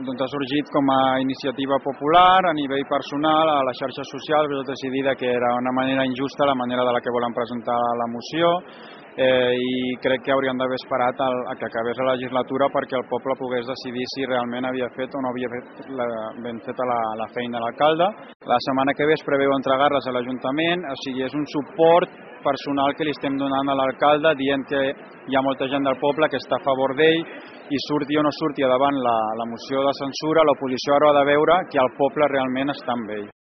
doncs, ha sorgit com a iniciativa popular a nivell personal a les xarxes socials. Vaig decidir que era una manera injusta la manera de la que volen presentar la moció i crec que haurien d'haver esperat a que acabés la legislatura perquè el poble pogués decidir si realment havia fet o no havia fet ben feta la feina a l'alcalde. La setmana que ve es preveu entregar-les a l'Ajuntament, o sigui, és un suport personal que li estem donant a l'alcalde dient que hi ha molta gent del poble que està a favor d'ell i surti o no surti davant la moció de censura, l'oposició ara ha de veure que el poble realment està amb ell.